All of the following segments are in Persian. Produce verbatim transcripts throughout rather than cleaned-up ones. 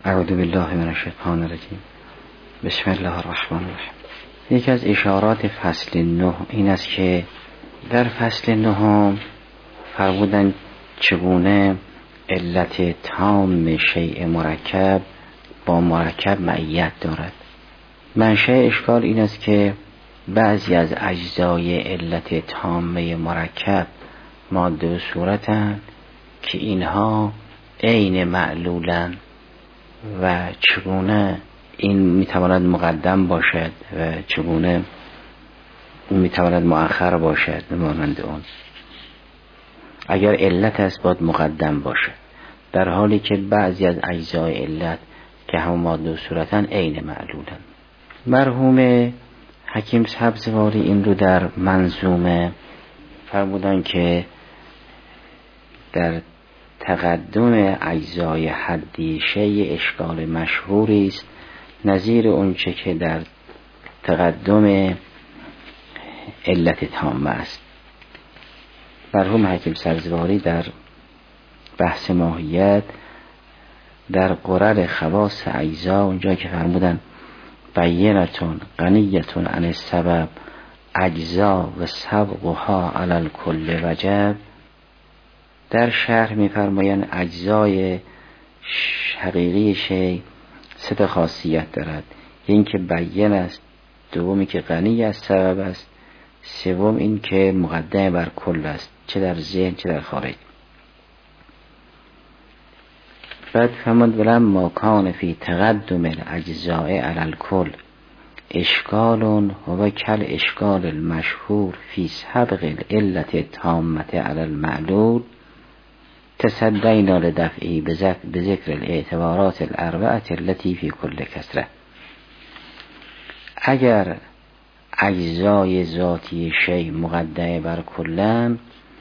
اعوذ بالله من الشیطان الرجیم. بسم الله الرحمن الرحیم. یکی از اشارات فصل نه این است که در فصل نهم فرمودند چگونه علت تام شیء مرکب با مرکب معیت دارد. منشأ اشکال این است که بعضی از اجزای علت تامه مرکب ماده و صورتند که اینها عین معلولند و چگونه این میتواند مقدم باشد و چگونه اون میتواند مؤخر باشد. مانند اون اگر علت است باید مقدم باشد، در حالی که بعضی از اجزای علت که هم ماده و صورتن عین معلولن. مرحوم حکیم سبزواری این رو در منظومه فرمودن که در تقدم اجزای حدی شیء اشکال مشهوری است، نظیر اونچه که در تقدم علت تامه است. مرحوم حکیم سبزواری در بحث ماهیت در قرر خواص اجزا اونجا که فرمودن بینتون غنیتون عن السبب اجزا و سبقها علی الکل وجب، در شرح می‌فرمایند اجزای حقیقی شیء سه تا خاصیت دارد. این که بیان است، دومی که غنی از سبب است، سوم این که مقدم بر کل است، چه در ذهن چه در خارج. بعد فرمود ولما کان فی تقدم الاجزاء علی الکل اشکال هو کل اشکال المشهور فی سبق العلت التامه علی المعلول تصدینا لدفعه بذکر الاعتبارات الاربعه التي فی کل کسره. اگر اجزای ذاتی شیء مقدم بر کلن،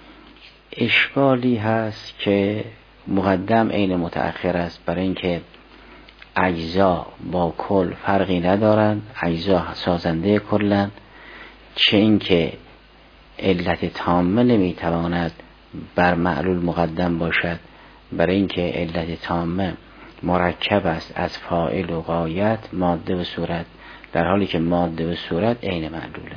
اشکالی هست که مقدم عین متأخر است، برای اینکه اجزا با کل فرقی ندارند، اجزا سازنده کلن، چه اینکه علت تامه نمیتواند بر معلول مقدم باشد، برای اینکه علت تامه مرکب است از فاعل و غایت، ماده و صورت، در حالی که ماده و صورت عین معلوله.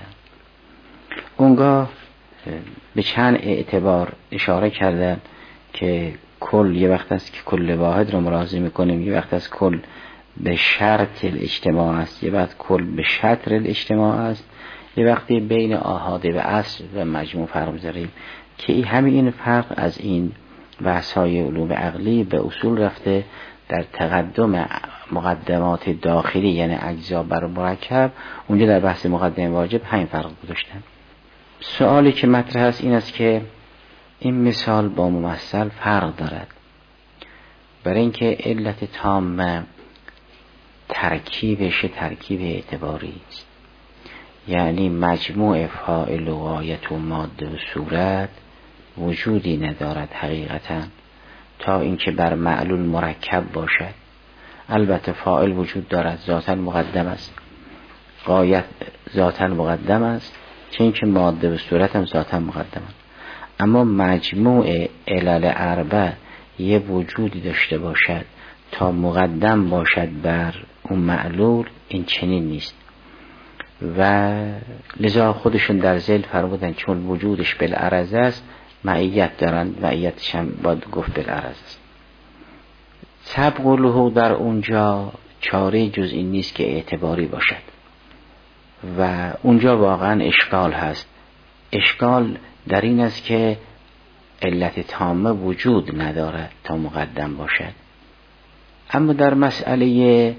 اونگاه به چند اعتبار اشاره کردن که کل یه وقت است که کل واحد رو ملاحظه میکنیم، یه وقت است کل به شرط الاجتماع است، یه وقت کل به شطر الاجتماع است، یه وقتی بین آحاده و اصل و مجموع فرق می‌ذاریم که همین فرق از این بحث‌های علوم عقلی به اصول رفته در تقدم مقدمات داخلی، یعنی اجزا بر مرکب. اونجا در بحث مقدم واجب همین فرق گذاشتن. سوالی که مطرح است این است که این مثال با ممثل فرق دارد، برای اینکه علت تامه ترکیبش ترکیب اعتباری است، یعنی مجموع فاعل و غایت و ماده و صورت وجودی ندارد حقیقتا تا اینکه بر معلول مرکب باشد. البته فاعل وجود دارد، ذاتاً مقدم است، غایت ذاتاً مقدم است، چه اینکه ماده و صورت هم ذاتاً مقدم است. اما مجموع علل اربع یه وجودی داشته باشد تا مقدم باشد بر اون معلول، این چنین نیست. و لذا خودشون در ذیل فرمودن چون وجودش بالعرض است معیت دارند، معیتش هم باید گفت بالعرض است. سبق له در اونجا چاره جز این نیست که اعتباری باشد و اونجا واقعا اشکال هست. اشکال در این است که علت تامه وجود ندارد تا مقدم باشد. اما در مسئله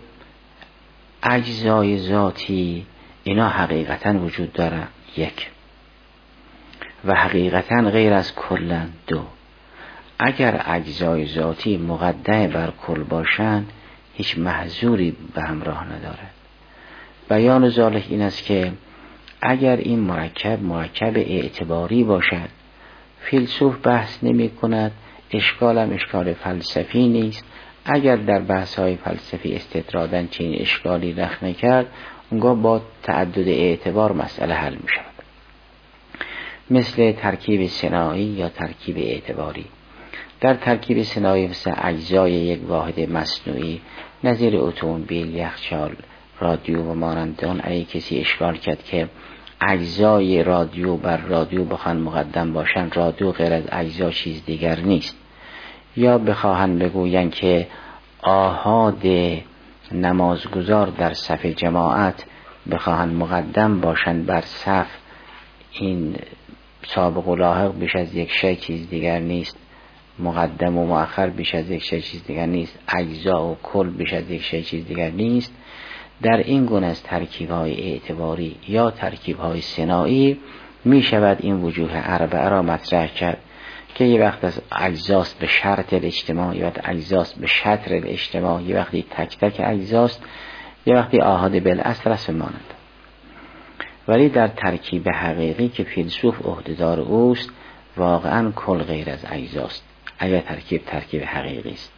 اجزای ذاتی اینا حقیقتا وجود دارد، یک، و حقیقتا غیر از کلن، دو. اگر اجزای ذاتی مقدم بر کل باشند هیچ محظوری به همراه ندارد. بیان ذالک این است که اگر این مرکب مرکب اعتباری باشد، فیلسوف بحث نمی کند، اشکالم اشکال فلسفی نیست. اگر در بحث های فلسفی استطرادن چنین اشکالی رخ نکرد، اونگاه با تعدد اعتبار مسئله حل می شود، مثل ترکیب صناعی یا ترکیب اعتباری. در ترکیب ثنایی مثل اجزای یک واحد مصنوعی نظیر اتومبیل، یخچال، رادیو و مانند آن، اگه کسی اشکال کرد که اجزای رادیو بر رادیو بخوان مقدم باشن، رادیو غیر از اجزا چیز دیگر نیست، یا بخواهن بگوین که آحاد نمازگزار در صف جماعت بخواهن مقدم باشن بر صف، این سابق و لاحق بیش از یک شی چیز دیگر نیست، مقدم و مؤخر بیش از یک شی چیز دیگر نیست، اجزا و کل بیش از یک شی چیز دیگر نیست. در این گونه از ترکیب‌های اعتباری یا ترکیب‌های ثنایی می شود این وجوه اربعه را مطرح کرد که یه وقت از اجزاست به شرط الاجتماع، یه وقت اجزاست به شطر الاجتماع، یه وقتی تک تک اجزاست، یه وقتی آحاد بالاصل است مانند. ولی در ترکیب حقیقی که فیلسوف عهده‌دار اوست، واقعا کل غیر از اجزاست اگر ترکیب ترکیب حقیقی است.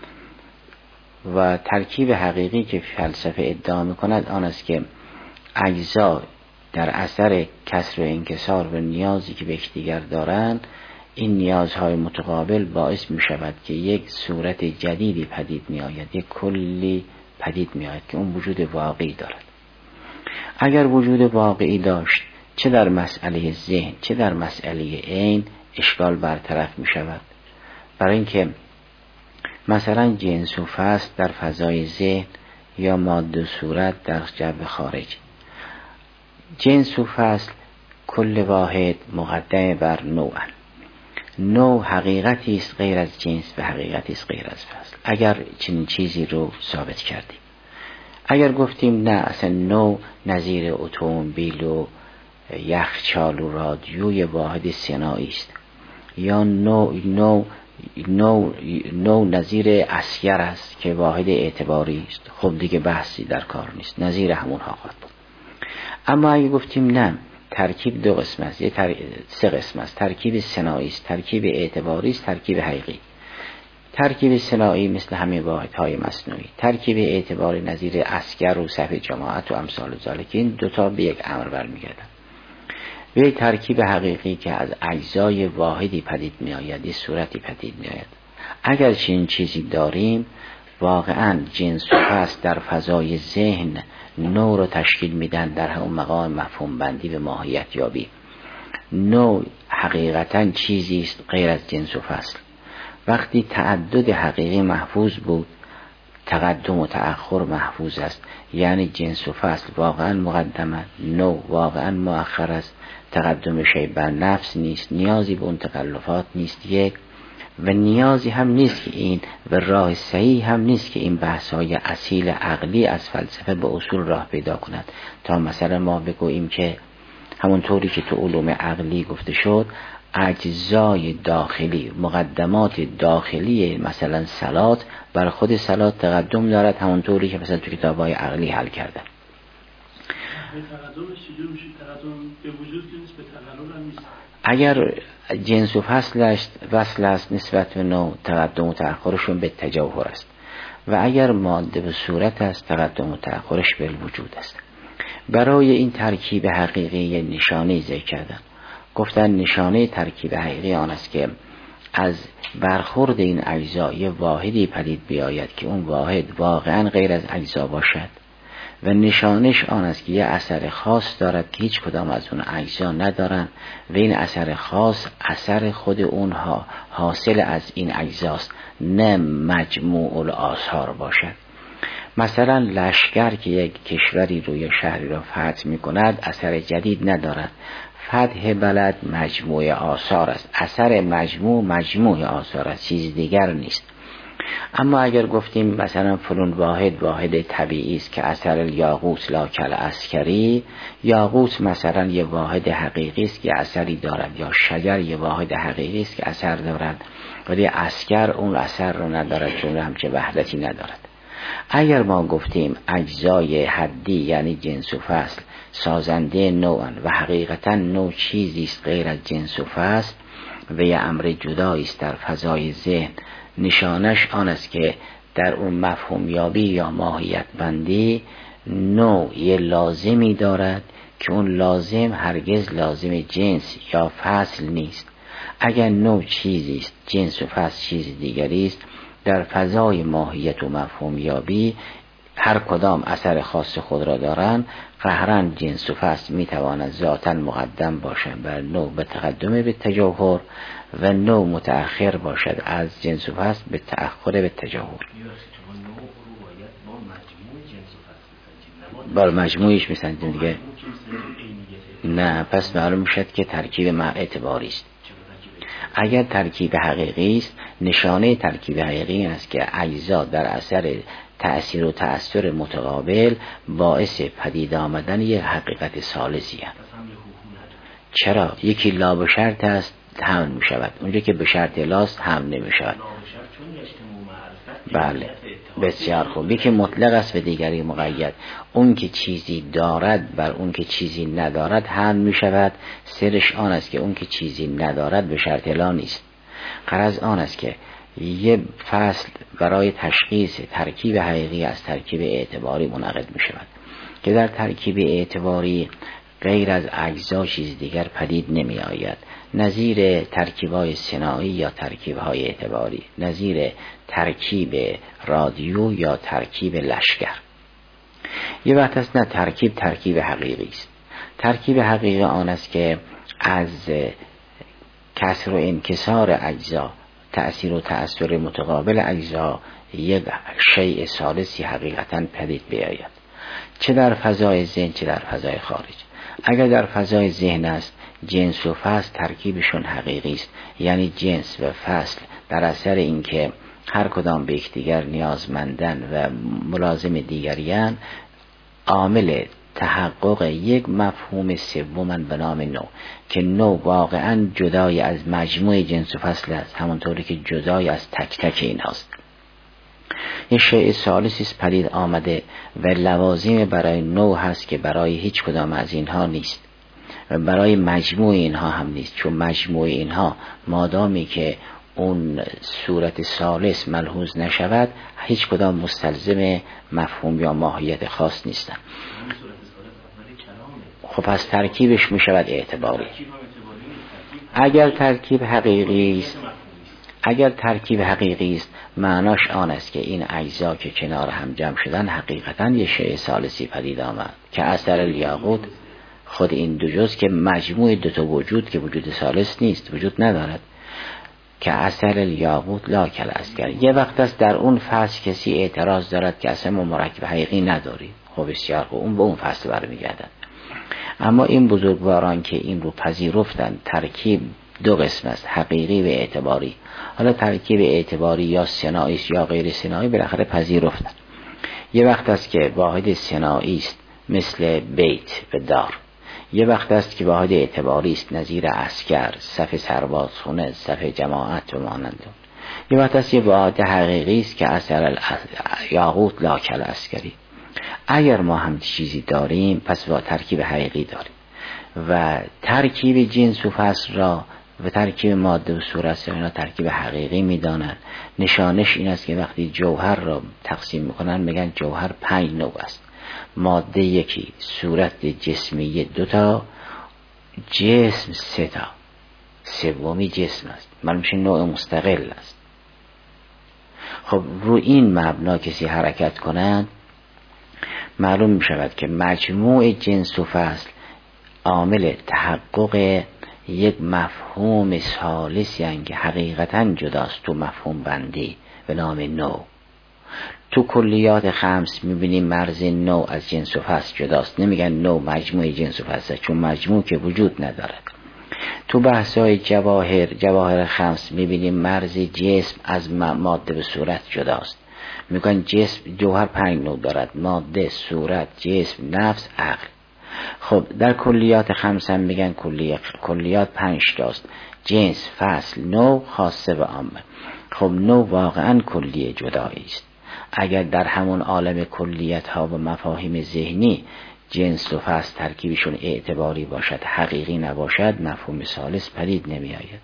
و ترکیب حقیقی که فلسفه ادعا می‌کند آن است که اجزا در اثر کسر و انکسار و نیازی که به یکدیگر دارند، این نیازهای متقابل باعث می شود که یک صورت جدیدی پدید می آید، یک کلی پدید می آید که اون وجود واقعی دارد. اگر وجود واقعی داشت، چه در مسئله ذهن چه در مسئله عین، اشکال برطرف می شود. برای اینکه مثلا جنس و فصل در فضای ذهن یا ماده و صورت در جو خارج، جنس و فصل کل واحد مقدم بر نوع، نوع حقیقتی است غیر از جنس و حقیقتی است غیر از فصل. اگر چنین چیزی رو ثابت کردیم، اگر گفتیم نه اصلا نوع نظیر اتومبیل و یخچال و رادیوی واحد ثنایی است، یا نوع نوع نوع نوع نظیر اسیر است که واحد اعتباری است، خب دیگه بحثی در کار نیست، نظیر همونها خواهد بود. اما اگه گفتیم نه، ترکیب دو قسم است، یه تر... سه قسم است، ترکیب ثنایی است، ترکیب اعتباری است، ترکیب حقیقی. ترکیب ثنایی مثل همه واحدهای مصنوعی، ترکیب اعتباری نظیر اسکر و صف جماعت و امثال ذالک، این دوتا به یک امر برمیگردن. و ترکیب حقیقی که از اجزای واحدی پدید می آید، یه صورتی پدید می آید. اگر چنین چیزی داریم، واقعا جنس و فصل در فضای ذهن نوع رو تشکیل میدن در همون مقام مفهوم بندی و ماهیت یابی. نوع حقیقتا چیزی است غیر از جنس و فصل. وقتی تعدد حقیقی محفوظ بود، تقدم و تأخر محفوظ است، یعنی جنس و فصل واقعا مقدمه، نوع واقعا مؤخر است، تقدم شی بر نفس نیست، نیازی به اون تکلفات نیست، یک و نیازی هم نیست که این و راه صحیح هم نیست که این بحث‌های اصیل عقلی از فلسفه به اصول راه پیدا کند تا مثلا ما بگوییم که همونطوری که تو علوم عقلی گفته شد، اجزای داخلی، مقدمات داخلی مثلا صلات بر خود صلات تقدم دارد، همونطوری که مثلا تو کتاب‌های عقلی حل کردن. اگر جنس و فصلش وصل است نسبت به نوع، تقدم و تأخرشون به تجوهر است، و اگر ماده به صورت است، تقدم و تأخرش به وجود است. برای این ترکیب حقیقی نشانه ذکر کردن، گفتن نشانه ترکیب حقیقی آن است که از برخورد این اجزا یه واحدی پدید بیاید که اون واحد واقعا غیر از اجزا باشد، و نشانش آن است که یه اثر خاص دارد که هیچ کدام از اون اجزا ندارن، و این اثر خاص اثر خود اونها حاصل از این اجزاست، نه مجموع الاثار باشد. مثلا لشکر که یک کشوری روی شهری را فتح می کند اثر جدید ندارد، فتح بلد مجموع آثار است، اثر مجموع مجموع آثار است، چیز دیگر نیست. اما اگر گفتیم مثلا فلان واحد واحد طبیعی است که اثر یاقوت لا کل عسکری، یاقوت مثلا یه واحد حقیقی است که اثری دارد، یا شجر یه واحد حقیقی است که اثر دارد، ولی عسکر اون اثر رو ندارد چون همچه وحدتی ندارد. اگر ما گفتیم اجزای حدی یعنی جنس و فصل سازنده نوعن و حقیقتا نوع چیزی است غیر از جنس و فصل و یه امر جدایی است در فضای ذهن، نشانش آن است که در اون مفهوم یابی یا ماهیت بندی نوع یه لازمی دارد که اون لازم هرگز لازم جنس یا فصل نیست، اگر نوع چیزی است، جنس و فصل چیز دیگری است، در فضای ماهیت و مفهوم یابی هر کدام اثر خاص خود را دارند. قهراً جنس و فصل میتواند ذاتاً مقدم باشد بر نوع به تقدم به تجاهر و نوع متأخر باشد از جنس و فصل به تأخر به تجاهر. بار مجموعیش میسنجیم دیگه. نه، پس معلوم میشد که ترکیب مع اعتباری است. اگر ترکیب حقیقی است، نشانه ترکیب حقیقی این است که اجزا در اثر تأثیر و تأثیر متقابل باعث پدید آمدن یک حقیقت ثالثی است. چرا؟ یکی لا به شرط است حمل می شود، اونجا که به شرط لاست حمل نمی شود. بله بسیار خوب. یکی مطلق است و دیگری مقید. اون که چیزی دارد بر اون که چیزی ندارد حمل می شود. سرش آن است که اون که چیزی ندارد به شرط لا نیست. غرض آن است که یه فصل برای تشخیص ترکیب حقیقی از ترکیب اعتباری منعقد می شود که در ترکیب اعتباری غیر از اجزا چیز دیگر پدید نمی آید، نظیر ترکیب‌های صناعی یا ترکیب‌های اعتباری، نظیر ترکیب رادیو یا ترکیب لشکر. یه وقت است نه ترکیب ترکیب حقیقی است. ترکیب حقیقی آن است که از کسر و انکسار اجزا، تأثیر و تأثیر متقابل اجزا، یک شیء ثالثی حقیقتاً پدید بیاید، چه در فضای ذهن چه در فضای خارج. اگر در فضای ذهن است، جنس و فصل ترکیبشون حقیقی است، یعنی جنس و فصل در اثر اینکه هر کدام به یکدیگر نیازمندن و ملازم دیگریان، عامل تحقق یک مفهوم سومن به نام نوع که نوع واقعا جدای از مجموع جنس و فصل است، همونطوری که جدای از تک تک این هست. یه شیء ثالثی است پدید آمده و لوازم برای نوع هست که برای هیچ کدام از اینها نیست و برای مجموع اینها هم نیست، چون مجموع اینها مادامی که اون صورت ثالث ملحوظ نشود هیچ کدام مستلزم مفهوم یا ماهیت خاص نیستن. خب پس ترکیبش می شود اعتباری. اگر ترکیب حقیقی است، اگر ترکیب حقیقی است معناش آن است که این اجزا که کنار هم جمع شدن حقیقتاً یه شیء ثالثی پدید آمد که اثر الیاقوت خود این دو جز که مجموع دو تا وجود که وجود ثالث نیست، وجود ندارد، که اثر الیاقوت لا کل اسکر. یه وقت است در اون فصل کسی اعتراض دارد که اصلا ما مرکب حقیقی نداری، خب بسیار خوب، اون به اون فصل برمیگردد. اما این بزرگواران که این رو پذیرفتن ترکیب دو قسم است، حقیقی و اعتباری. حالا ترکیب اعتباری یا صناعی است یا غیر صناعی بالاخره پذیرفتن. یه وقت است که واحد صناعی است مثل بیت و دار، یه وقت است که واحد اعتباری است نظیر عسکر، صف سربازخانه، صف جماعت و مانند. یه وقت است یه واحد حقیقی است که اثر یاقوت لا کل اسکری. اگر ما هم چیزی داریم پس با ترکیب حقیقی داریم و ترکیب جنس و فصل را و ترکیب ماده و صورت را اینا ترکیب حقیقی میدانند. نشانش این است که وقتی جوهر را تقسیم میکنن میگن جوهر پنج نوع است، ماده یکی، صورت جسمی دوتا، جسم سه تا، سومی جسم است، معلوم میشه نوع مستقل است. خب رو این مبنا کسی حرکت کنند معلوم میشود که مجموع جنس و فصل عامل تحقق یک مفهوم ثالثی هست که حقیقتا جداست تو مفهوم بندی به نام نوع. تو کلیات خمس میبینیم مرز نوع از جنس و فصل جداست، نمیگن نوع مجموع جنس و فصل چون مجموع که وجود ندارد. تو بحثای جواهر جواهر خمس میبینیم مرز جسم از ماده به صورت جداست، میگن جسم جوهر پنج نوع دارد، ماده، صورت، جسم، نفس، عقل. خب در کلیات خمس هم میگن کلیات کلیات پنج تاست، جنس، فصل، نوع، خاصه و عامه. خب نوع واقعا کلیه جدایی است. اگر در همون عالم کلیت ها و مفاهیم ذهنی جنس و فصل ترکیبشون اعتباری باشد حقیقی نباشد مفهوم ثالث پدید نمی آید.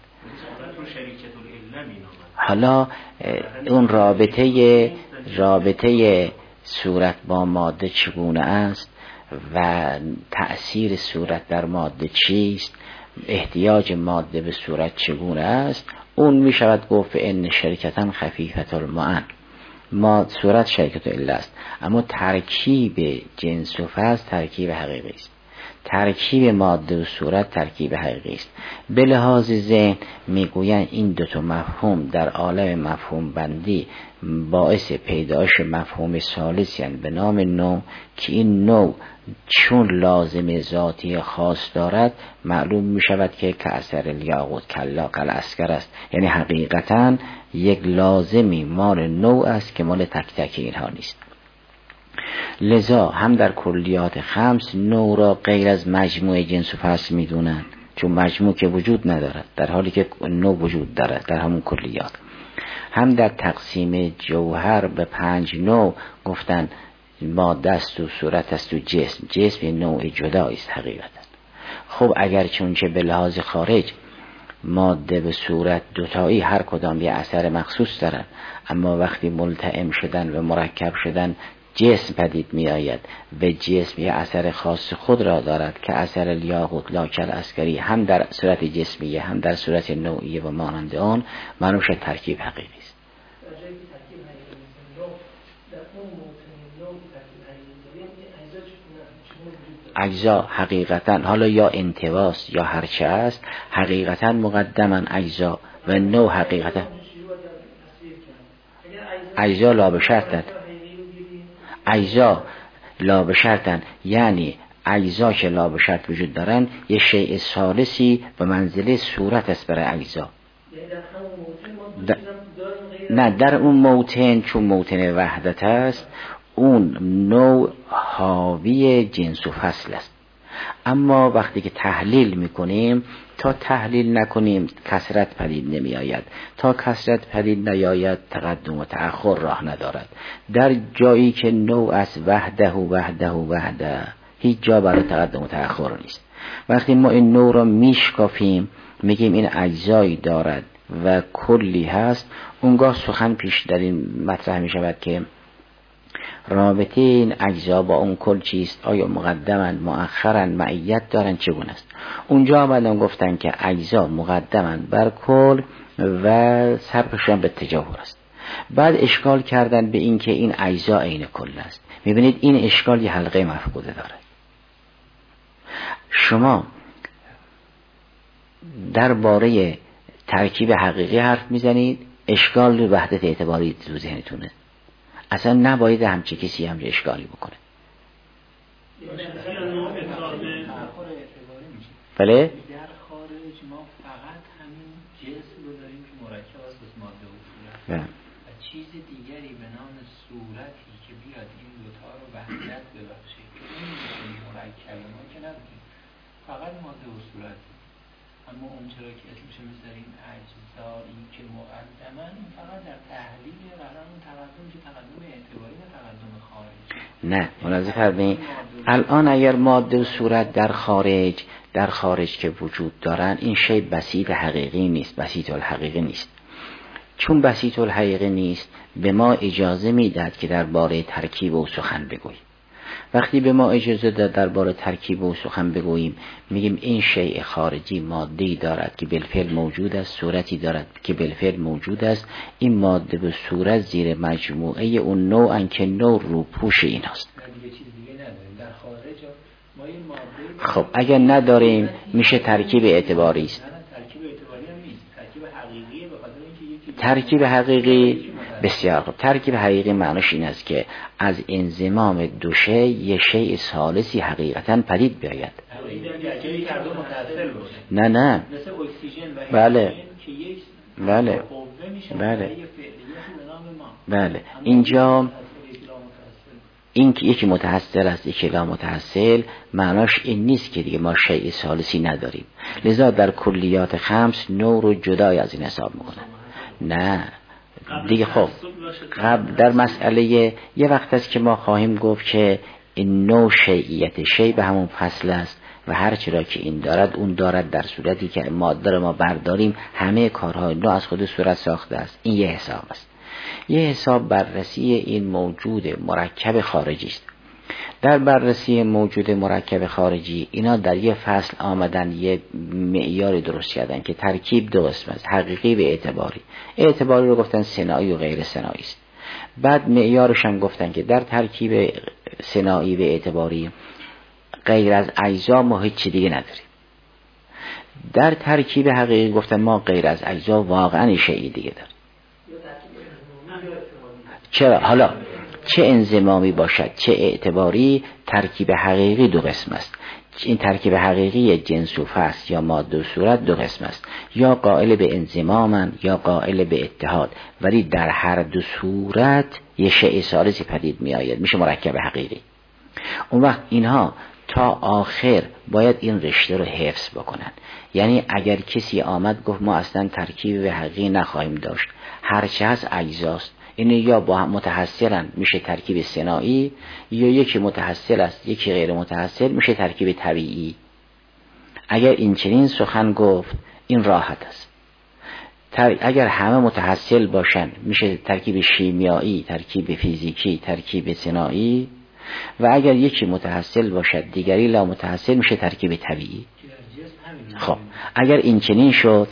حالا اون رابطه رابطه صورت با ماده چگونه است و تأثیر صورت در ماده چیست احتیاج ماده به صورت چگونه است، اون می شود گفت ان شرکتن خفیفت المعن، ما صورت شرکت الا است، اما ترکیب جنس و فصل ترکیب حقیقی است، ترکیب ماده و صورت ترکیب حقیقی است. به لحاظ ذهن میگویند این دو تا مفهوم در عالم مفهوم بندی باعث پیدایش مفهوم ثالثی هستند به نام نوع، که این نوع چون لازم ذاتی خاص دارد معلوم می شود که کاثر الیاقوت کلا کالعسکر است، یعنی حقیقتا یک لازمی مال نوع است که مال تک تک اینها نیست. لذا هم در کلیات خمس نوع را غیر از مجموع جنس و فصل می دونند، چون مجموع که وجود ندارد در حالی که نوع وجود دارد در همون کلیات. هم در تقسیم جوهر به پنج نوع گفتن ماده است و صورت است و جسم، جسم نوع جدایی است حقیقتا. خب اگر چونچه به لحاظ خارج ماده به صورت دوتایی هر کدام یه اثر مخصوص دارن، اما وقتی ملتئم شدن و مرکب شدن جسم پدید می آید و جسم یه اثر خاص خود را دارد که اثر الیاقوت لا کالعسکری، هم در صورت جسمیه هم در صورت نوعیه و مانند آن منوش ترکیب حقیقی است. اجزا حقیقتا حالا یا انتواست یا هرچه است، حقیقتا مقدما اجزا و نوع حقیقتا اجزا لا بشرطن، اجزا لا بشرطن یعنی اجزا که لا بشرط وجود دارن یه شیء ثالثی به منزله صورت است برای اجزا. نه در اون موطن چون موطن وحدت است اون نوع حاوی جنس و فصل است، اما وقتی که تحلیل میکنیم تا تحلیل نکنیم کثرت پدید نمی آید، تا کثرت پدید نیاید تقدم و تأخر راه ندارد. در جایی که نوع است وحده و وحده و وحده هیچ جا برای تقدم و تأخر نیست. وقتی ما این نوع را میشکافیم میگیم این اجزایی دارد و کلی هست، اونگاه سخن پیش در این مطرح می شود که رابطه این اجزا با اون کل چیست، آیا مقدما مؤخرا معیت دارن چگونه است. اونجا آمدن گفتن که اجزا مقدما بر کل و سبقشان به تجاور است. بعد اشکال کردن به این که این اجزا عین کل است. میبینید این اشکال یه حلقه مفقوده داره. شما درباره ترکیب حقیقی حرف میزنید، اشکال وحدت اعتباری تو ذهنتونه، اصلا نباید همچه کسی همچه اشکالی بکنه. بله؟ در خارج ما فقط همین جسم رو داریم که مرکب است از ماده و صورت و چیز دیگری به نام صورتی که بیاد این دوتا رو وحدت ببخشه این مرکب ما که نداریم، فقط ماده و صورت. اما اون چرا که اسمش میذاریم اجزایی که مقدما این فقط در تحلیل قرار تقدم که تقدم اعتباری و تقدم خارجی. نه ملاحظه فرمایید الان اگر ماده و صورت در خارج در خارج که وجود دارن این شی بسیط حقیقی نیست، بسیط الحقیقی نیست. چون بسیط الحقیقی نیست به ما اجازه میداد که درباره ترکیب و سخن بگوییم. وقتی به ما اجازه داد درباره ترکیب و سخن بگوییم میگیم این شیء خارجی ماده‌ای دارد که بالفعل موجود است، صورتی دارد که بالفعل موجود است، این ماده به صورت زیر مجموعه اون نوع که نوع روپوش این است. خب اگر نداریم میشه ترکیب اعتباری است. ترکیب حقیقی بسیار خوب. ترکیب حقیقی معنیش این است که از انضمام دو شی یه شیء ثالثی حقیقتا پدید بیاید. نه نه بله بله بله بله اینجا این که یکی متحصل است یکی لا متحصل معناش این نیست که دیگه ما شیء ثالثی نداریم. لذا در کلیات خمس نوع رو جدای از این حساب میکنن. نه دیگه خب قبل در مسئله یه وقت است که ما خواهیم گفت که این نوع شیعیت شیع به همون فصل است و هر چرا که این دارد اون دارد، در صورتی که ماده رو ما برداریم همه کارهای نوع از خود صورت ساخته است. این یه حساب است. یه حساب بررسی این موجود مرکب خارجی است. در بررسی موجود مرکب خارجی اینا در یه فصل آمدن یه معیاری درست کردن که ترکیب دو قسم است، حقیقی و اعتباری. اعتباری رو گفتن صناعی و غیر صناعی است. بعد معیارش هم گفتن که در ترکیب صناعی و اعتباری غیر از اجزا ما هیچ چیز دیگه نداریم. در ترکیب حقیقی گفتن ما غیر از اجزا واقعا شیء دیگه داریم. چرا؟ حالا چه انضمامی باشد چه اعتباری، ترکیب حقیقی دو قسم است. این ترکیب حقیقی جنس و فصل یا ماده و صورت دو قسم است، یا قائل به انضمامن یا قائل به اتحاد، ولی در هر دو صورت یه شیء ثالثی پدید می آید، میشه مرکب حقیقی. اون وقت اینها تا آخر باید این رشته رو حفظ بکنن. یعنی اگر کسی آمد گفت ما اصلا ترکیب حقیقی نخواهیم داشت، هرچه هست اجزاست، این یا با هم متحصلن میشه ترکیب صناعی، یا یکی متحصل است یکی غیر متحصل میشه ترکیب طبیعی. اگر این چنین سخن گفت این راحت است. اگر همه متحصل باشن میشه ترکیب شیمیایی، ترکیب فیزیکی، ترکیب صناعی، و اگر یکی متحصل باشد دیگری لا متحصل میشه ترکیب طبیعی. خب اگر این چنین شد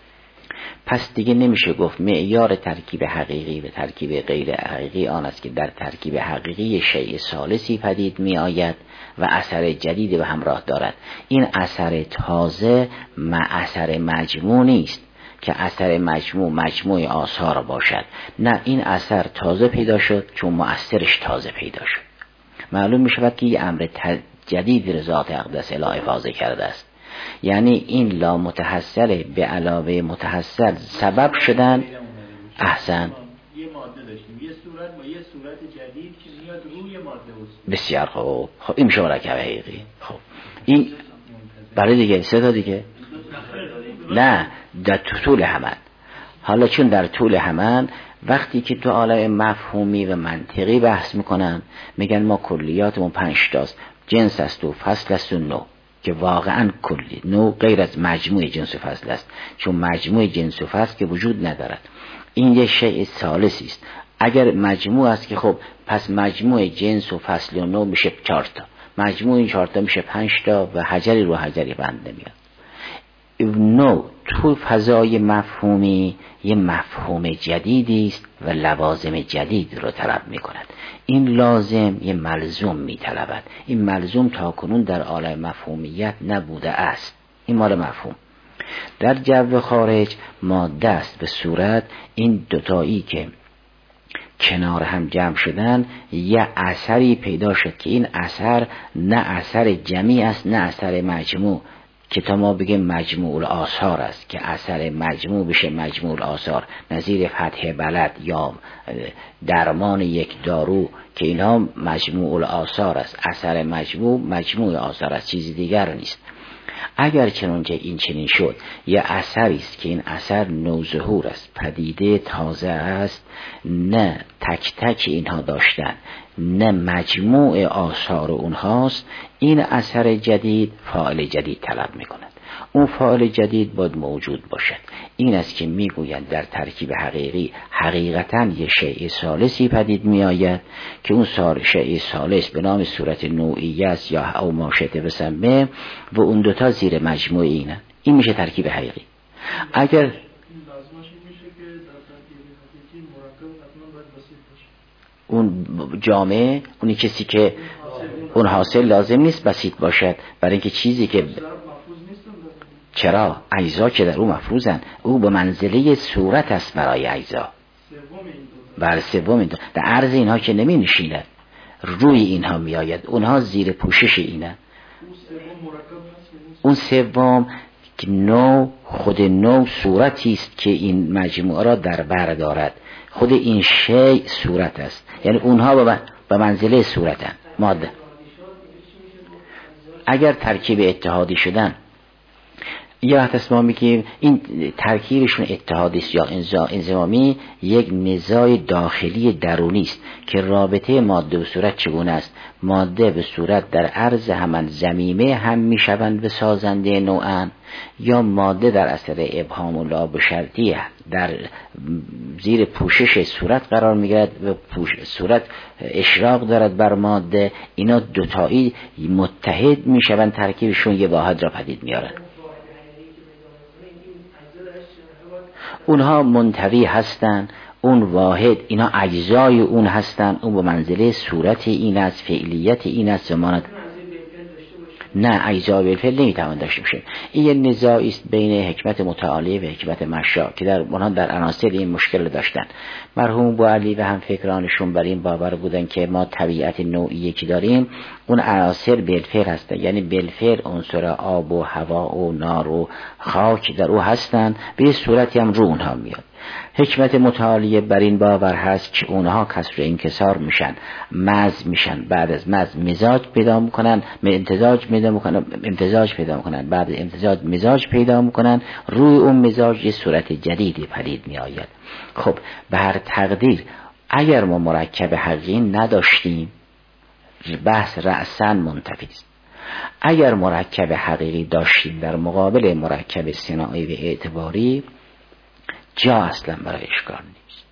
پس دیگه نمیشه گفت معیار ترکیب حقیقی و ترکیب غیر حقیقی آن است که در ترکیب حقیقی شیء ثالثی پدید می آید و اثر جدید به همراه دارد. این اثر تازه مع اثر مجموع نیست که اثر مجموع مجموع آثار باشد، نه، این اثر تازه پیدا شد چون مؤثرش تازه پیدا شد. معلوم می شود که یه امر جدید ذات اقدس اله افاضه کرده است. یعنی این لا متحصل به علاوه متحصل سبب شدن. احسن، یه ماده داشتیم یه صورت با یه صورت جدید که میاد روی ماده است. بسیار خوب. خب این میشه مرکب حقیقی. خب این برای دیگه سه تا دیگه نه در طول همان. حالا چون در طول همان وقتی که تو عالم مفهومی و منطقی بحث میکنن میگن ما کلیاتمون پنج تاست، جنس است و فصل است و نوع، که واقعا کلی نوع غیر از مجموع جنس و فصل است، چون مجموع جنس و فصل که وجود ندارد. این یه شیء ثالثی است. اگر مجموع است که خب پس مجموع جنس و فصل و نوع میشه چهار تا، مجموع این چهار تا میشه پنج تا و حجری رو حجری بند نمیاد. نوع تو فضای مفهومی یه مفهوم جدیدی است و لوازم جدید رو طلب می کند. این لازم یه ملزوم می طلبد. این ملزوم تا کنون در عالم مفهومیت نبوده است. این مال مفهوم. در جو خارج ماده است به صورت، این دوتایی که کنار هم جمع شدن یه اثری پیدا شد که این اثر نه اثر جمعی است نه اثر مجموع، که تا ما بگیم مجموع الآثار است که اثر مجموع بشه مجموع الآثار، نظیر فتح بلد یا درمان یک دارو که اینها مجموع الآثار است، اثر مجموع مجموع آثار است، چیزی دیگر نیست. اگر چنانچه این چنین شد یه اثری است که این اثر نوظهور است، پدیده تازه است، نه تک تک اینها داشتن نه مجموع آثار اونهاست، این اثر جدید فاعل جدید طلب میکند. اون فاعل جدید باید موجود باشد. این است که میگویند در ترکیب حقیقی حقیقتا یه شیء ثالثی پدید میآید که اون شیء ثالث به نام صورت نوعی است یا او ماشته بسمه و اون دوتا زیر مجموع اینه. این میشه ترکیب حقیقی. اگر اون جامعه اونی کسی که اون حاصل لازم نیست بسیط باشد، برای اینکه چیزی که چرا اجزا که در او مفروضن، او به منزله صورت است برای اجزا. بر سوم این در عرض اینها که نمی نشیند، روی اینها می آید، اونها زیر پوشش اینه. اون سوم که نوع خود نوع صورتی است که این مجموعه را در بر دارد، خود این شیء صورت است، یعنی اونها به منزله صورتن ماده. اگر ترکیب اتحادی شدن یه وقت است ما میگیم این ترکیبشون اتحادی است یا انضمامی، یک نزاع داخلی درونی است که رابطه ماده و صورت چگونه است. ماده و صورت در عرض همان ضمیمه هم میشوند به سازنده نوعن، یا ماده در اثر ابهام و لا به شرطی در زیر پوشش صورت قرار میگیرد و صورت اشراق دارد بر ماده. اینا دوتایی متحد میشوند، ترکیبشون یه واحد را پدید میارن. اونها منطوی هستن، اون واحد، اینا اجزای اون هستن. اون به منزله صورت این است، فعلیت این است، زمانت نه اجزا بالفعل نمیتوان داشته باشه. این یه نزاعی است بین حکمت متعالی و حکمت مشا که در اونها در عناصر این مشکل داشتن. مرحوم بوعلی و هم فکرانشون بر این باور بودن که ما طبیعت نوعی که داریم اون عناصر بالفعل هستن، یعنی بالفعل عنصر آب و هوا و نار و خاک در او هستن، به صورتی هم رو اونها میاد. حکمت متعالی بر این باور هست که اونها کسر انکسار میشن، مز میشن، بعد از مز مزاج پیدا میکنن، امتزاج پیدا میکنن، امتزاج پیدا میکنن، بعد از امتزاج مزاج پیدا میکنن، روی اون مزاج یه صورت جدیدی پدید میآید. خب به هر تقدیر اگر ما مرکب حقیقی نداشتیم بحث رأساً منتفی است. اگر مرکب حقیقی داشتیم در مقابل مرکب صناعی و اعتباری جا اصلا برای اشکال نیست.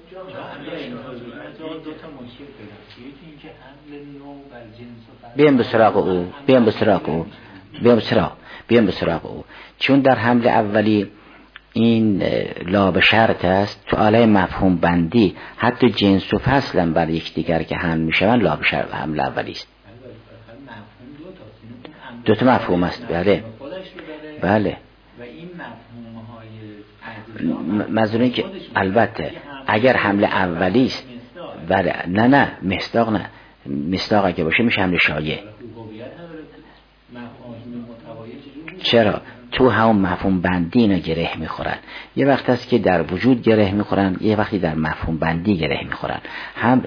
بیام به سراغ او بیام به سراغ او بیام به سراغ بیام به سراغ او چون در حمل اولی این لا به شرط است. تو عالم مفهوم بندی حتی جنس و فصل بر یکدیگر که هم میشوند لا به شرط حمل اولی است. دو تا مفهوم است. بله بله و این مفهوم های مزونه که البته اگر حمل اولی است بله نه نه مصداق نه مصداق اگه باشه میشه حمل شایع. چرا؟ تو همون مفهوم بندی اینا گره میخورن. یه وقت هست که در وجود گره میخورن، یه وقتی در مفهوم بندی گره میخورن. هم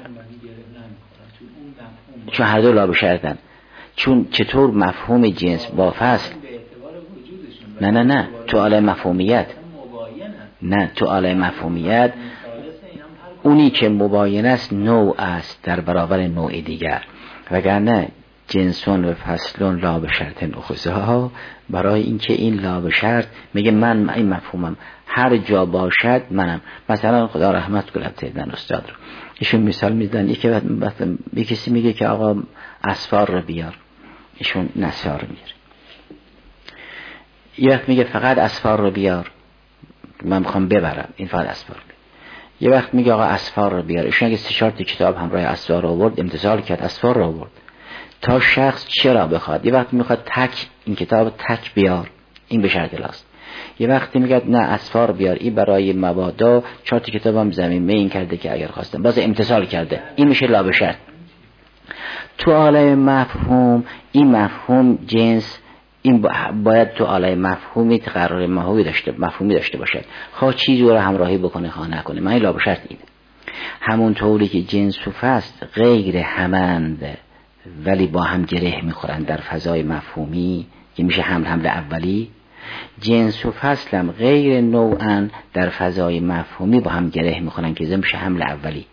چون هر دو لا به شرطن. چون چطور مفهوم جنس با فصل نه نه نه تو عالم مفهومیت نه تو عالم مفهومیت اونی که مباین است نوع است در برابر نوع دیگر، وگرنه جنسون و فصلون لا به شرط نخوزها. برای اینکه این لا به شرط میگه من این مفهومم هر جا باشد منم. مثلا خدا رحمت کنه تهدن استاد رو ایشون مثال میدن، یکی وقت به کسی میگه که آقا اسفار رو بیار، ایشون نسار رو میاره. یه وقت میگه فقط اسفار رو بیار، من میخوام ببرم، این فقط اسفار بیار. یه وقت میگه آقا اسفار رو بیار، ایشون اگه سه چهار تا کتاب همراه اسفار رو آورد امتثال کرد، اسفار رو آورد. تا شخص چرا بخواد، یه وقت میخواد تک این کتاب تک بیار، این به شرط لاست. یه وقتی میگه نه اسفار بیار، این برای مبادا چهار تا کتابم زمینه این کرده که اگر خواستم باز امتثال کرده، این میشه لا به شرط. تو عالم مفهوم این مفهوم جنس این باید تو عالم مفهومی تقرر ماهوی داشته مفهومی داشته باشد، خواه چیزی رو همراهی بکنه خواه نکنه. من لا به شرط اینه. همون طوری که جنس و فصل غیر همند ولی با هم گره میخورن در فضای مفهومی که میشه حمل حمل اولی، جنس و فصل هم غیر نوعا در فضای مفهومی با هم گره میخورن که میشه حمل اولی.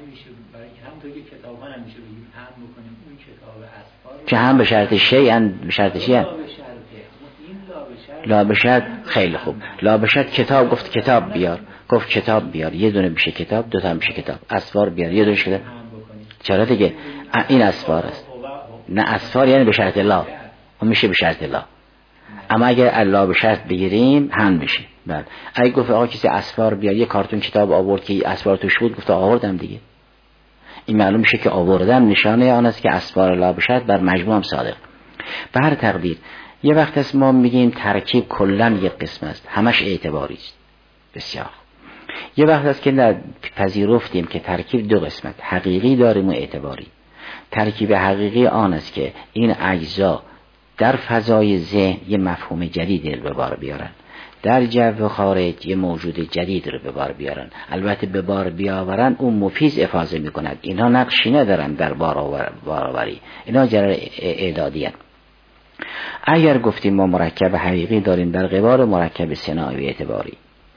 که هم به شرط شیئن به شرط شیئن لا به شرط. خیلی خوب، لا به شرط کتاب گفت کتاب بیار، گفت کتاب بیار، یه دونه میشه کتاب، دو تا میشه کتاب. اسفار بیار، یه دونه کتاب. چرا دیگه این اسفار است. نه اسفار یعنی به شرط لا، اون میشه به شرط لا. اما اگر الله به شرط بگیریم هم میشه. بله اگه گفت آقا کسی اسفار بیار، یه کارتون کتاب آورد که اسفار توش بود، گفت آوردم دیگه، این معلوم میشه که آوردن نشانه آن است که اسفار لا به شرط بر مجموع هم صادق. به هر تقدیر یه وقت است ما میگیم ترکیب کلا یک قسم است، همش اعتباری است. بسیار یه وقت است که پذیرفتیم که ترکیب دو قسمت حقیقی داریم و اعتباری. ترکیب حقیقی آن است که این اجزا در فضای ذهن یه مفهوم جدیدی رو به بار بیارن، در جو خارج یه موجود جدید رو به بار بیارن. البته به بار بیاورن اون مفیز افاضه میکند، اینا نقشی ندارن در بارآوری، اینا جرای اعدادی هستند. اگر گفتیم ما مرکب حقیقی داریم در قبال مرکب صناعی و اعتباری،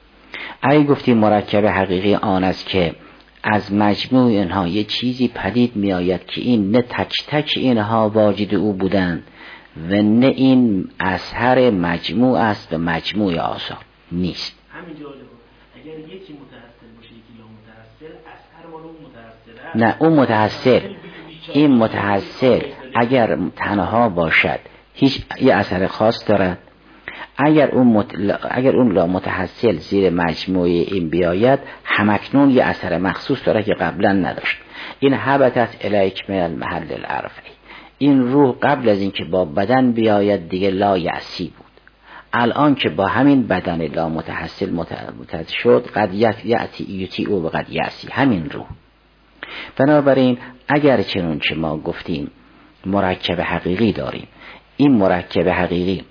اگر گفتیم مرکب حقیقی آن است که از مجموع اینها یه چیزی پدید می آید که این نه تک تک اینها واجد او بودند و نه این اثر مجموع است و مجموع آثار نیست. همین جالبه اگر یکی متأثر باشه یکی لا متأثر، اثر مال اون متأثر نه اون متأثر، این متأثر اگر تنها باشد هیچ یه اثر خاص دارد. اگر اون مت... اگر اون لا متحصل زیر مجموعه این بیاید همکنون یه اثر مخصوص داره که قبلا نداشت. این حبتت الیک من المحل العرفی، این روح قبل از اینکه با بدن بیاید دیگه لا یعسی بود، الان که با همین بدن لا متحصل متحد شد قد یعتی یوتی او و قد یعسی، همین روح. بنابراین اگر چنون که ما گفتیم مرکب حقیقی داریم، این مرکب حقیقی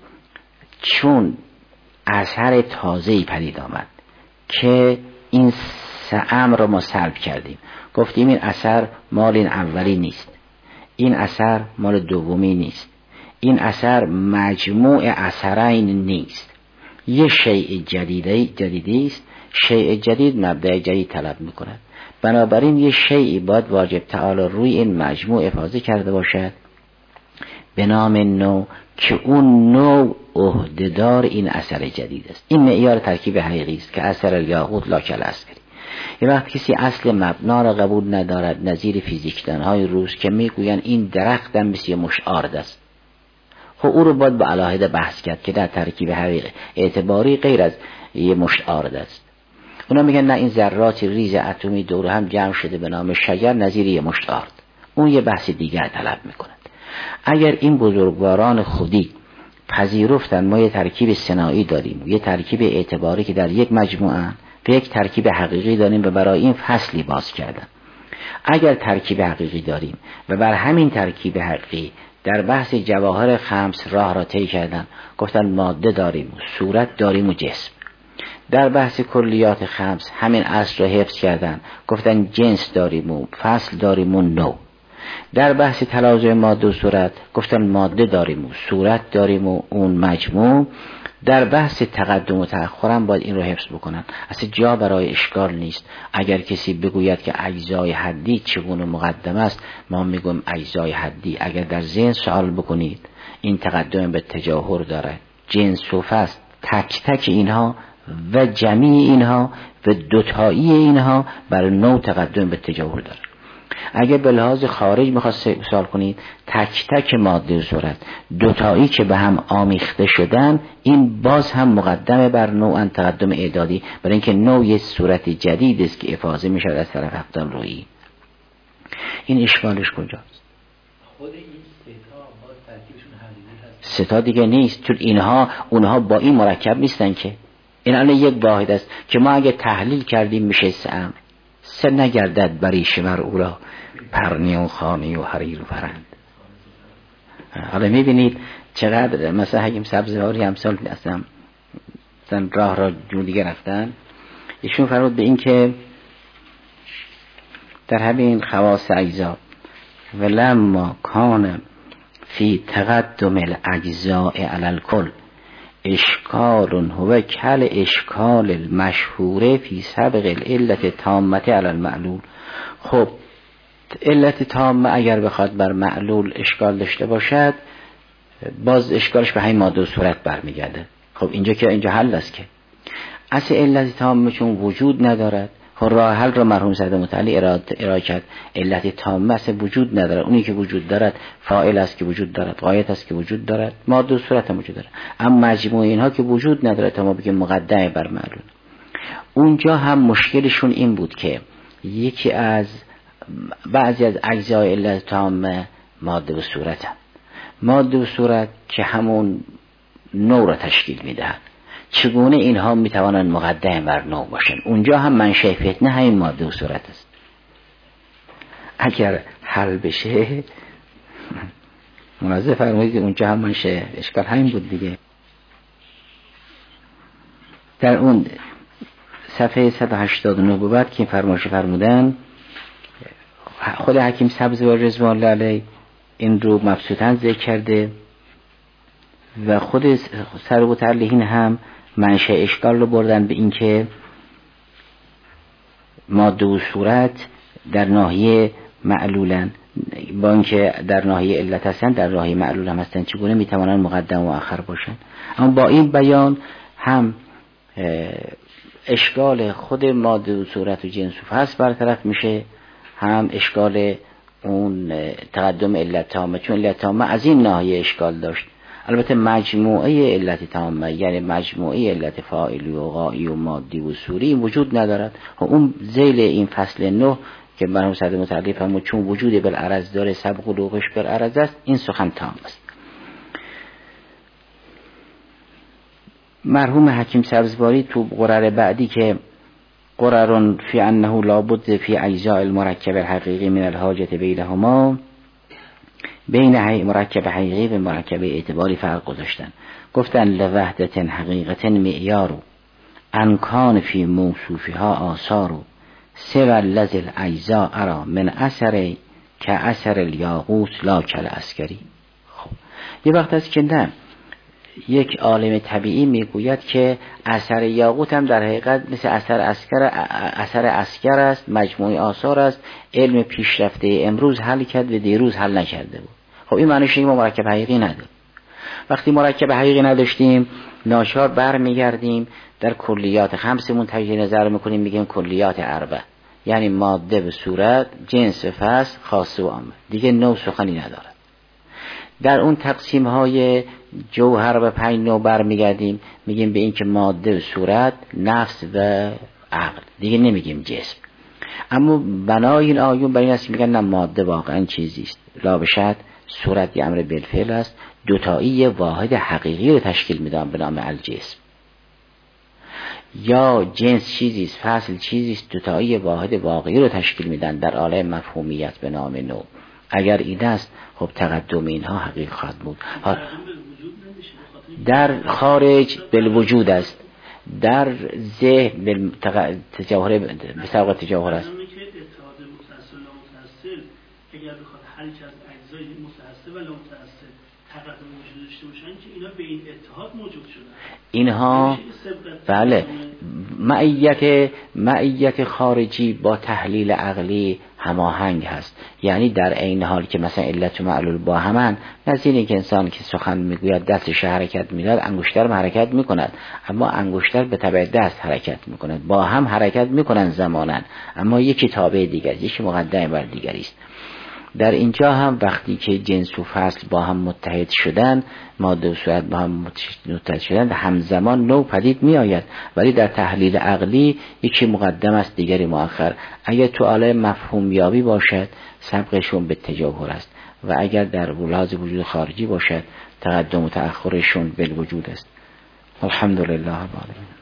چون اثر تازه‌ای پدید آمد که این سه امر را ما سلب کردیم، گفتیم این اثر مال این اولی نیست، این اثر مال دومی نیست، این اثر مجموع اثرین نیست، یه شیء جدیدی جدیدی است، شیء جدید مبدأ جدید طلب میکند. بنابراین یه شیئی باید واجب تعالی روی این مجموع افاضه کرده باشد به نام نوع که اون نوع عهده‌دار این اثر جدید است. این معیار ترکیب حقیقی است که اثر الیاقوت لا کالعسکری. یه وقت کسی اصل مبنا را قبول ندارد، نظیر فیزیکدان‌های روز که میگویند این درخت هم مثل مشت آرد است، خب او رو باید با علاهده بحث کرد که در ترکیب حقیقی اعتباری غیر از یه مشت آرد است. اونا میگن نه این ذرات ریز اتمی دور هم جمع شده به نام شجر نظیر یه مشت آرد، اون یه بحث دیگر طلب میکنه. اگر این بزرگواران خودی پذیرفتن ما یه ترکیب صناعی داریم، یه ترکیب اعتباری که در یک مجموعه و یک ترکیب حقیقی داریم و برای این فصلی باز کردن، اگر ترکیب حقیقی داریم و بر همین ترکیب حقیقی در بحث جواهر خمس راه را طی کردن، گفتن ماده داریم، صورت داریم و جسم. در بحث کلیات خمس همین اصل را حفظ کردن، گفتن جنس داریم و فصل داریم و نوع. در بحث تلازم ماده و صورت گفتن ماده داریم و صورت داریم و اون مجموع. در بحث تقدم و تأخر هم باید این رو حفظ بکنن، اصلا جا برای اشکال نیست. اگر کسی بگوید که اجزای حدی چگونه مقدم است، ما میگم اجزای حدی اگر در ذهن سوال بکنید این تقدم به تجاهر داره، جنس و فصل تک تک اینها و جمیع اینها و دوتایی اینها بر نوع تقدم به تجاهر داره. اگر به لحاظ خارج میخواد سوال کنید، تک تک ماده و صورت دوتایی که به هم آمیخته شدن، این باز هم مقدمه بر نوع تقدم اعدادی، برای اینکه نوع یه صورت جدید است که افاضه میشد از طرف افضل رویی. این اشکالش کجاست؟ خود این سه تا باز ترکیبشون حقیقی هست، سه تا دیگه نیست، چون اینها اونها با این مرکب نیستن که این الان یک واحد است که ما اگه تحلیل کردیم میشه سه امر. سه نگردد بری شمر او را پرنی و خانی و حریر و فرند. حالا میبینید چقدر مثلا حکیم سبزواری همسال اصلا راه را جور دیگه رفتن، ایشون فرمود به این که در همین خواص اجزا ولما کان فی تقدم الاجزاء علی الکل اشکال هو کل اشکال المشهوره فی سبق العلت تامه علی المعلول. خب علت تامه اگر بخواد بر معلول اشکال داشته باشد، باز اشکالش به همین ماده و صورت برمیگرده. خب اینجا که اینجا حل است که اصل علت تامه چون وجود ندارد، خب راه حل را مرحوم سید متعلی ارائه کرد. علت تامه اصل وجود ندارد، اونی که وجود دارد فاعل است که وجود دارد، غایت است که وجود دارد، ماده و صورت هم وجود دارد. اما مجموع اینها که وجود ندارد تا ما بگیم مقدمه بر معلول. اونجا هم مشکلشون این بود که یکی از بعضی از اجزای علت تامه ماده و صورت هم. ماده و صورت که همون نوع را تشکیل میدهند، چگونه اینها میتوانند مقدم بر نوع باشند؟ اونجا هم منشأ فتنه همین ماده و صورت است. اگر حل بشه مناظره فرمایید اونجا هم منشأ اشکال همین بود دیگه. در اون صفحه صد و هشتاد و نه بود که فرمایش فرمودن، خود حکیم سبزواری رضوان الله علیه این رو مبسوطاً ذکر کرده و خود سر متعلقین هم منشأ اشکال رو بردن به این که ماده و صورت در ناحیه معلولن، با اینکه در ناحیه علت هستن در ناحیه معلول هم هستن، چگونه میتوانن مقدم و مؤخر باشن. اما با این بیان هم اشکال خود ماده و صورت و جنس و فصل برطرف میشه، هم اشکال اون تقدم علت تامه، چون علت تامه از این ناحیه اشکال داشت. البته مجموعه علت تامه یعنی مجموعه علت فاعلی و غایی و مادی و صوری وجود ندارد. اون ذیل این فصل نه که مرحوم سعد متعلی فرمود چون وجود بالعرض داره سبق و لوقش بالعرض است، این سخن تام است. مرحوم حکیم سبزواری تو قرار بعدی که قرار فی انه لابد فی اجزاء المرکب الحقیقی من الحاجت بینهما، بین مرکب حقیقی و مرکب اعتباری فرق گذاشتن. گفتن لوحدت حقیقت معیار انکان فی موصوفها آثار سوى الذی الاجزاء ارا من اثر که اثر الیاقوت لا کل عسکری. خب یه وقت است که نه، یک عالم طبیعی میگوید که اثر یاقوت هم در حقیقت مثل اثر اسکر اثر اسکر است، مجموعه آثار است، علم پیشرفته امروز حل کرد و دیروز حل نکرده بود. خب این معنیش اینه ما مرکب حقیقی نداریم. وقتی مرکب حقیقی نداشتیم ناچار برمیگردیم در کلیات خمسمون تجدید نظر میکنیم، میگیم کلیات اربع، یعنی ماده و صورت، جنس و فصل، خاص و عام، دیگه نوع سخنی ندارد. در اون تقسیم های جوهر و پنج نوع برمیگردیم، میگیم به این که ماده و صورت، نفس و عقل، دیگه نمیگیم جسم. اما بنای این آیون بر این است میگن نه، ماده واقعا چیزی است، لا بشد صورت یه امر بالفعل است، دوتایی واحد حقیقی رو تشکیل میدن به نام الجسم، یا جنس چیزی است، فصل چیزی است، دوتایی واحد واقعی رو تشکیل میدن در عالم مفهومیت به نام نوع. اگر این است خب تقدم اینها حقیقی خواهد بود. در خارج بالوجود است، در ذهن بالتجاهر به سبب تجاهر است. اگر بخواد هر یک از اجزای متعصب و لامتعصب تقدم وجود داشته باشن که اینا به این اتحاد موجود شدن، اینها بله معیت معیت خارجی با تحلیل عقلی هماهنگ هست. یعنی در عین حال که مثلا علت و معلول با همن، نظیر اینکه انسان که سخن میگوید دستش حرکت میداد، انگشتر هم حرکت میکند، اما انگشتر به تبع دست حرکت میکند، با هم حرکت میکنن زمانن، اما یکی تابع دیگر، یکی مقدم بر دیگری است. در اینجا هم وقتی که جنس و فصل با هم متحد شدن، ماده و صورت با هم متحد شدن، همزمان نوع پدید می آید، ولی در تحلیل عقلی یکی مقدم است دیگری مؤخر. اگر تو عالم مفهوم یابی باشد سبقشون به تجاهر است، و اگر در لحاظ وجود خارجی باشد تقدم و تأخرشون بالوجود است. الحمدلله رب العالمین.